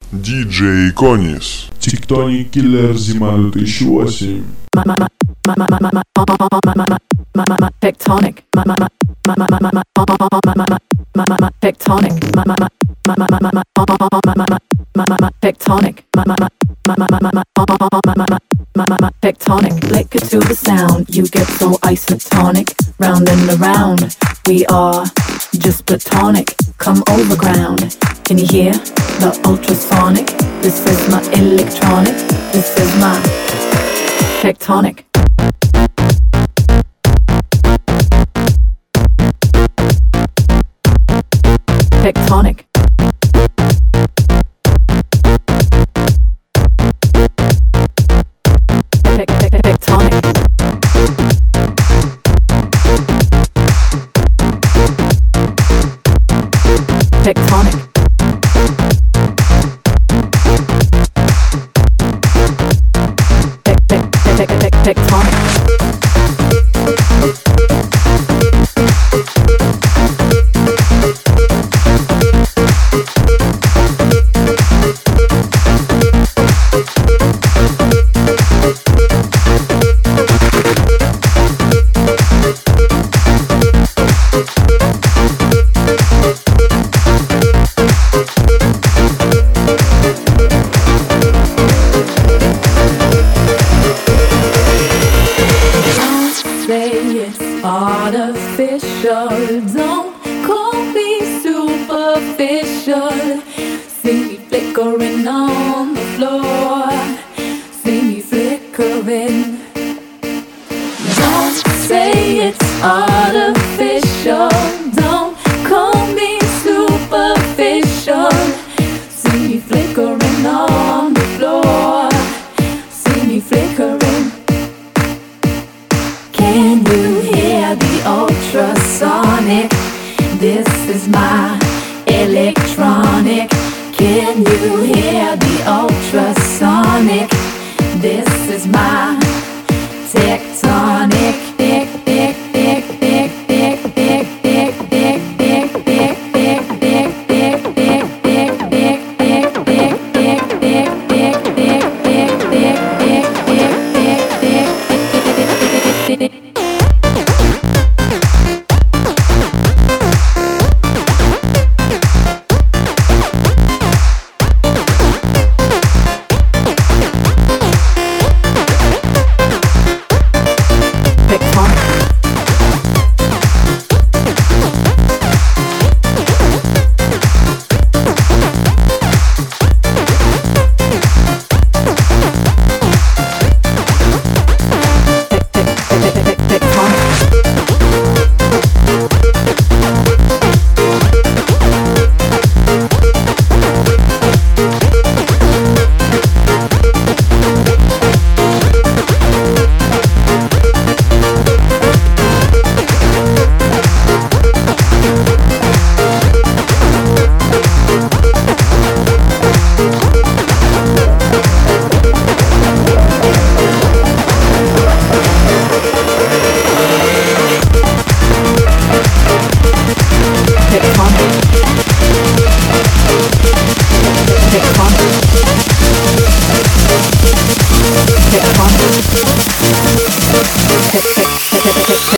DJ Konis. Tectonic Killer зима 2008. Tectonic. Tectonic. Tectonic. Tectonic. Liquor to the sound. You get so isotonic. Round and around. We are just platonic. Come over ground. Can you hear the ultrasonic? This is my electronic. This is my tectonic. Tectonic. Tectonic. Tectonic. Tectonic. Artificial, don't call me superficial. See me flickering on the floor. See me flickering. Don't say it's artificial. Don't call me superficial. See me flickering on the floor. See me flickering. Can you hear the ultrasonic? This is my electronic. Can you hear the